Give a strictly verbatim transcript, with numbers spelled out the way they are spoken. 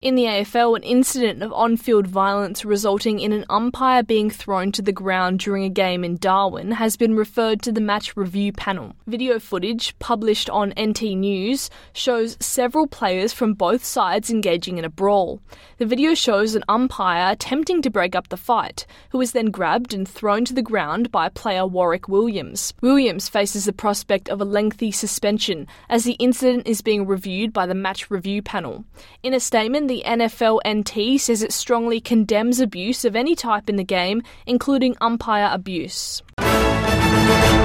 In the A F L, an incident of on-field violence resulting in an umpire being thrown to the ground during a game in Darwin has been referred to the match review panel. Video footage published on N T News shows several players from both sides engaging in a brawl. The video shows an umpire attempting to break up the fight, who was then grabbed and thrown to the ground by player Warwick Williams. Williams faces the prospect of a lengthy suspension as the incident is being reviewed by the match review panel. In a statement, the N F L N T says it strongly condemns abuse of any type in the game, including umpire abuse.